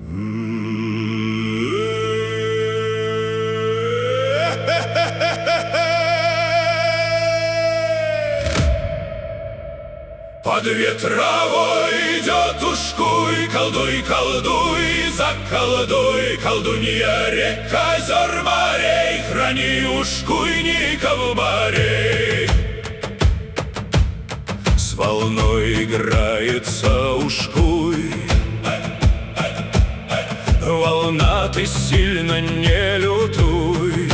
Под ветровой идет ушкуй, колдуй, колдуй, заколдуй, колдунья река озер морей, храни ушкуйников морей. С волной играется ушкуй, волна, ты сильно не лютуй.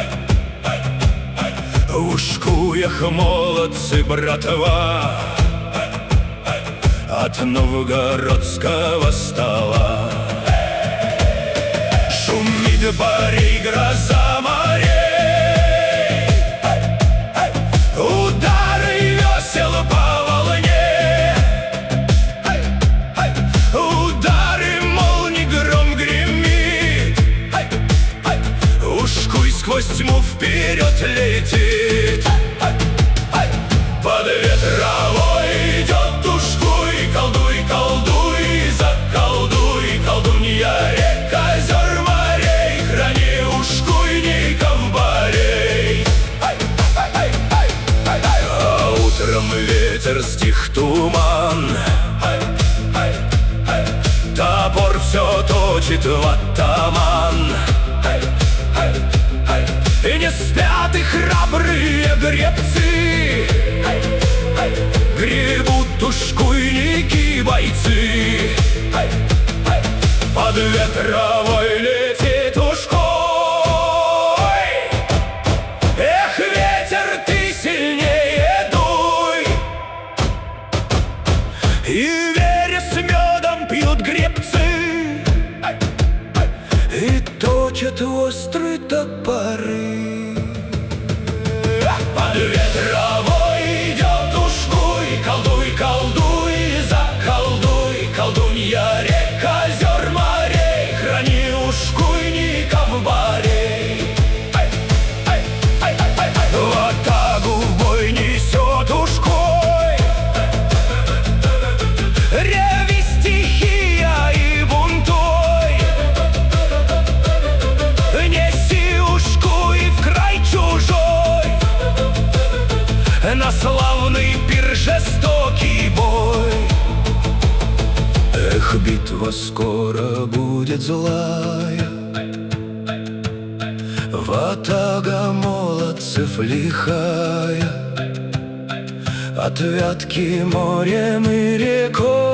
В ушкуях молодцы, братва, от новгородского стола. Шумит барей, гроза морей, удары весел по волне, удары молний, гром гремит. Ушкуй сквозь тьму вперед летит. Под ветровой идет ушкуй, колдуй, колдуй, заколдуй, колдунья река озер морей, храни ушкуйников морей. А утром ветер стих туман, топор все точит в атаман. И не спят и храбрые гребцы, гребут ушкуйники бойцы. Под ветровой летит ушкуй. Эх, ветер, ты сильнее дуй. И вере с медом пьют гребцы, и точат острые топоры. Под ветровой идет ушкуй, колдуй, колдуй, заколдуй, колдунья река озер морей, храни ушкуйников морей. В атаку в бой несет ушкуй, реви стихия и бунтуй. Неси ушкуй в край чужой, на славный пир жестокий бой. Эх, битва скоро будет злая, ватага молодцев лихая, от Вятки морем и рекой.